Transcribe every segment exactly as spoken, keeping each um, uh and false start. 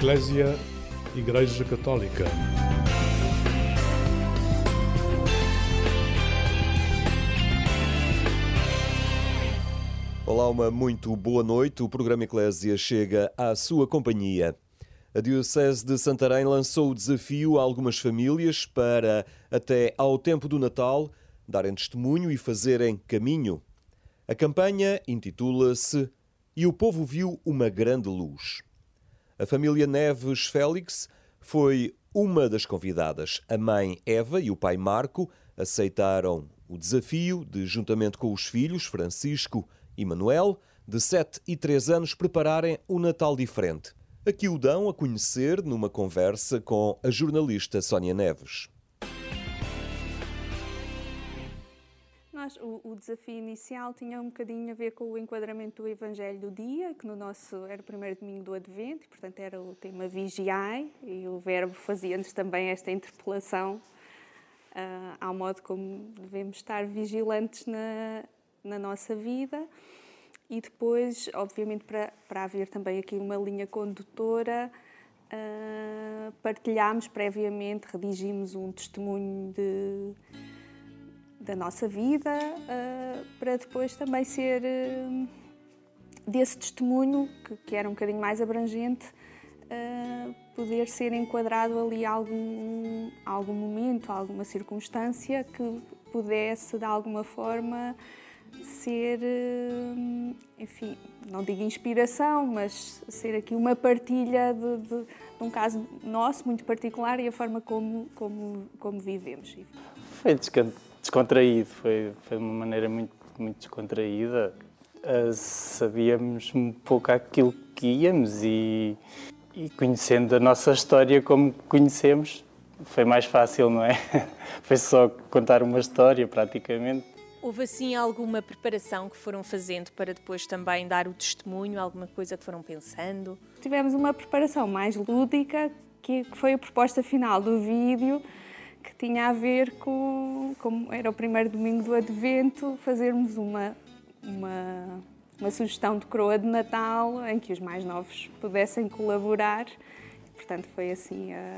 Eclésia, Igreja Católica. Olá, uma muito boa noite. O programa Eclésia chega à sua companhia. A Diocese de Santarém lançou o desafio a algumas famílias para, até ao tempo do Natal, darem testemunho e fazerem caminho. A campanha intitula-se "E o povo viu uma grande luz". A família Neves Félix foi uma das convidadas. A mãe Eva e o pai Marco aceitaram o desafio de, juntamente com os filhos Francisco e Manuel, de sete e três anos, prepararem um Natal diferente. Aqui o dão a conhecer numa conversa com a jornalista Sónia Neves. Nós, o, o desafio inicial tinha um bocadinho a ver com o enquadramento do Evangelho do dia, que no nosso era o primeiro domingo do Advento, e, portanto era o tema Vigiai, e o Verbo fazia-nos também esta interpelação uh, ao modo como devemos estar vigilantes na, na nossa vida. E depois, obviamente, para, para haver também aqui uma linha condutora, uh, partilhámos previamente, redigimos um testemunho de... da nossa vida, uh, para depois também ser, uh, desse testemunho, que, que era um bocadinho mais abrangente, uh, poder ser enquadrado ali algum, algum momento, alguma circunstância que pudesse, de alguma forma, ser, uh, enfim, não digo inspiração, mas ser aqui uma partilha de, de, de um caso nosso, muito particular, e a forma como, como, como vivemos. Foi descontraído, foi, foi de uma maneira muito, muito descontraída. Uh, sabíamos um pouco aquilo que íamos e, e conhecendo a nossa história como conhecemos, foi mais fácil, não é? Foi só contar uma história, praticamente. Houve assim alguma preparação que foram fazendo para depois também dar o testemunho, alguma coisa que foram pensando? Tivemos uma preparação mais lúdica, que foi a proposta final do vídeo, que tinha a ver com, como era o primeiro domingo do Advento, fazermos uma, uma, uma sugestão de coroa de Natal em que os mais novos pudessem colaborar. Portanto, foi assim a,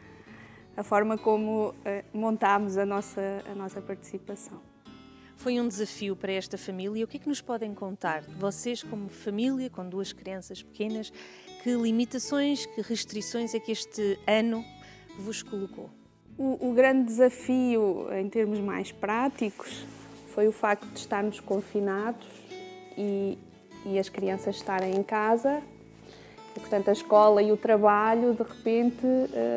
a forma como montámos a nossa, a nossa participação. Foi um desafio para esta família. O que é que nos podem contar de vocês como família, com duas crianças pequenas? Que limitações, que restrições é que este ano vos colocou? O, o grande desafio, em termos mais práticos, foi o facto de estarmos confinados e, e as crianças estarem em casa. E, portanto, a escola e o trabalho, de repente,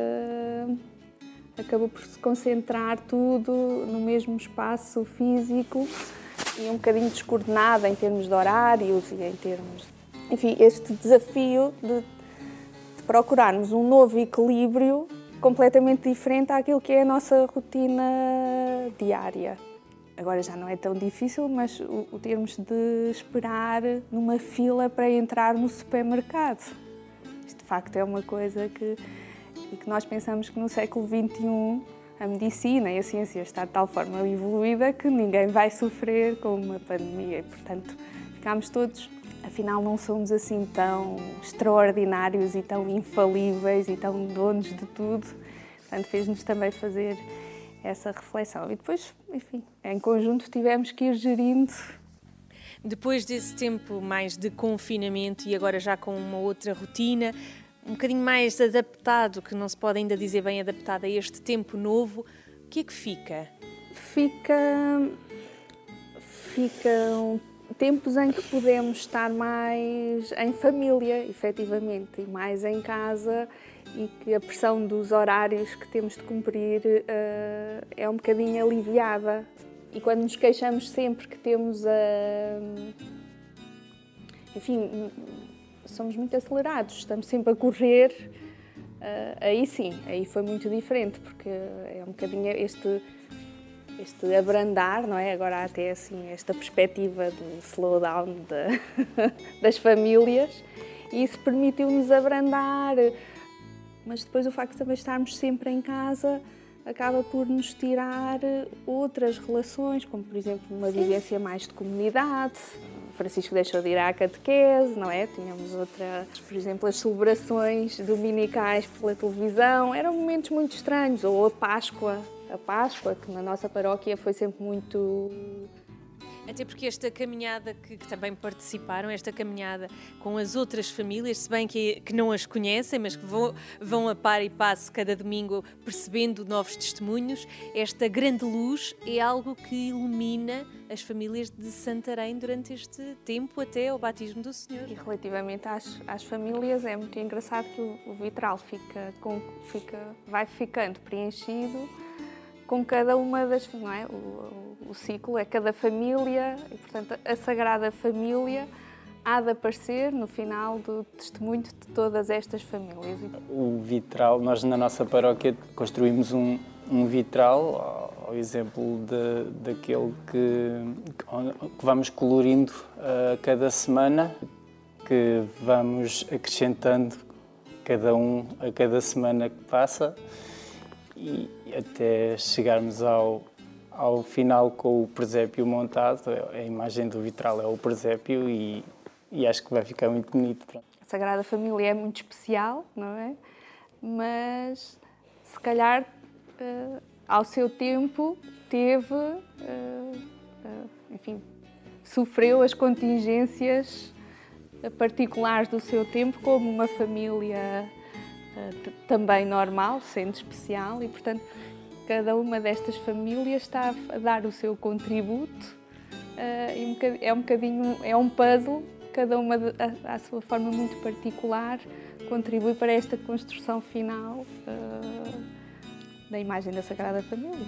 uh, acabou por se concentrar tudo no mesmo espaço físico e um bocadinho descoordenado em termos de horários e em termos... Enfim, este desafio de, de procurarmos um novo equilíbrio completamente diferente àquilo que é a nossa rotina diária. Agora já não é tão difícil, mas o, o termos de esperar numa fila para entrar no supermercado. Isto de facto é uma coisa que, e que nós pensamos que no século vinte e um a medicina e a ciência está de tal forma evoluída que ninguém vai sofrer com uma pandemia e, portanto, ficámos todos... Afinal, não somos assim tão extraordinários e tão infalíveis e tão donos de tudo. Portanto, fez-nos também fazer essa reflexão. E depois, enfim, em conjunto tivemos que ir gerindo. Depois desse tempo mais de confinamento e agora já com uma outra rotina, um bocadinho mais adaptado, que não se pode ainda dizer bem adaptado a este tempo novo, o que é que fica? Fica... Fica um tempos em que podemos estar mais em família, efetivamente, e mais em casa, e que a pressão dos horários que temos de cumprir uh, é um bocadinho aliviada. E quando nos queixamos sempre que temos a... Uh, enfim, somos muito acelerados, estamos sempre a correr, uh, aí sim, aí foi muito diferente, porque é um bocadinho este... este abrandar, não é? Agora há até assim esta perspectiva do slowdown de, das famílias, e isso permitiu-nos abrandar, mas depois o facto de também estarmos sempre em casa acaba por nos tirar outras relações, como por exemplo uma vivência mais de comunidade, Francisco deixou de ir à catequese, não é? Tínhamos outras, por exemplo, as celebrações dominicais pela televisão, eram momentos muito estranhos, ou a Páscoa, a Páscoa, que na nossa paróquia foi sempre muito... Até porque esta caminhada que, que também participaram, esta caminhada com as outras famílias, se bem que, que não as conhecem, mas que vão, vão a par e passo cada domingo percebendo novos testemunhos, esta grande luz é algo que ilumina as famílias de Santarém durante este tempo até ao batismo do Senhor. E relativamente às, às famílias, é muito engraçado que o, o vitral fica, com, fica, vai ficando preenchido com cada uma das, não é? O, o, o ciclo é cada família e, portanto, a Sagrada Família há de aparecer no final do testemunho de todas estas famílias. O vitral, nós na nossa paróquia construímos um, um vitral ao, ao exemplo de, daquele que, que vamos colorindo a cada semana, que vamos acrescentando cada um a cada semana que passa, e até chegarmos ao, ao final com o presépio montado. A imagem do vitral é o presépio e, e acho que vai ficar muito bonito. A Sagrada Família é muito especial, não é? Mas, se calhar, uh, ao seu tempo, teve, uh, uh, enfim, sofreu as contingências particulares do seu tempo como uma família também normal, sendo especial, e, portanto, cada uma destas famílias está a dar o seu contributo. É um bocadinho, é um puzzle, cada uma à sua forma muito particular contribui para esta construção final da imagem da Sagrada Família.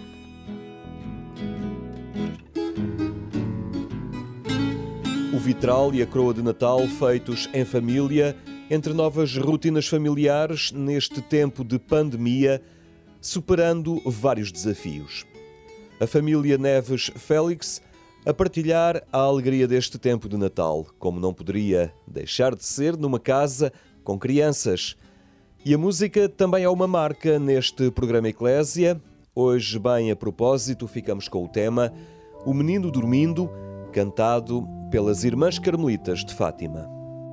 O vitral e a coroa de Natal feitos em família, entre novas rotinas familiares neste tempo de pandemia, superando vários desafios. A família Neves Félix a partilhar a alegria deste tempo de Natal, como não poderia deixar de ser numa casa com crianças. E a música também é uma marca neste programa Eclésia. Hoje, bem a propósito, ficamos com o tema O Menino Dormindo, cantado pelas Irmãs Carmelitas de Fátima.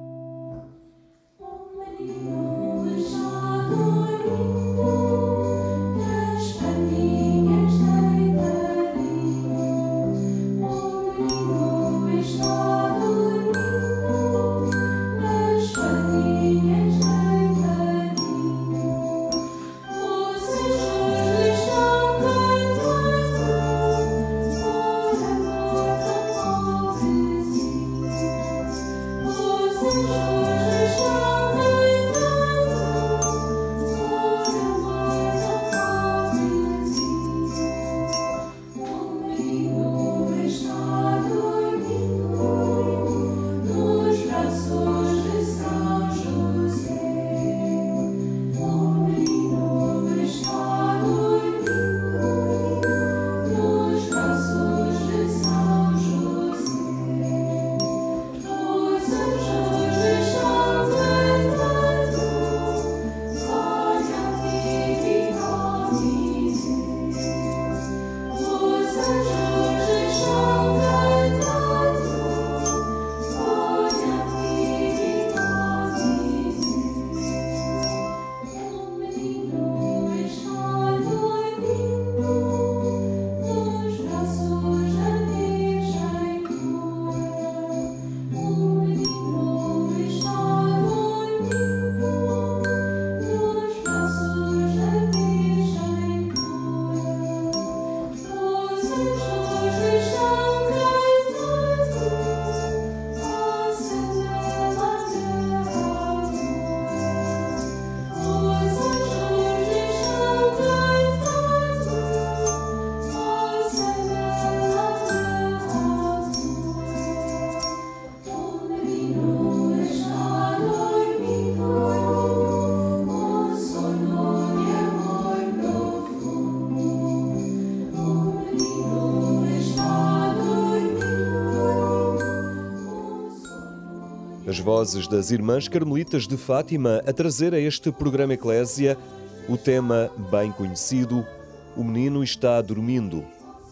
As vozes das Irmãs Carmelitas de Fátima a trazer a este programa Eclésia o tema bem conhecido, O Menino Está Dormindo.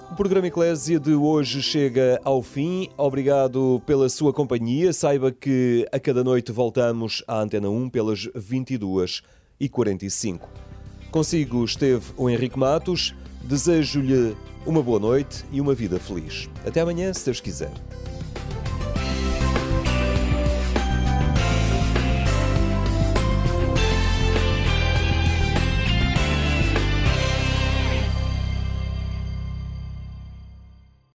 O programa Eclésia de hoje chega ao fim. Obrigado pela sua companhia. Saiba que a cada noite voltamos à Antena um pelas vinte e duas e quarenta e cinco. Consigo esteve o Henrique Matos. Desejo-lhe uma boa noite e uma vida feliz. Até amanhã, se Deus quiser.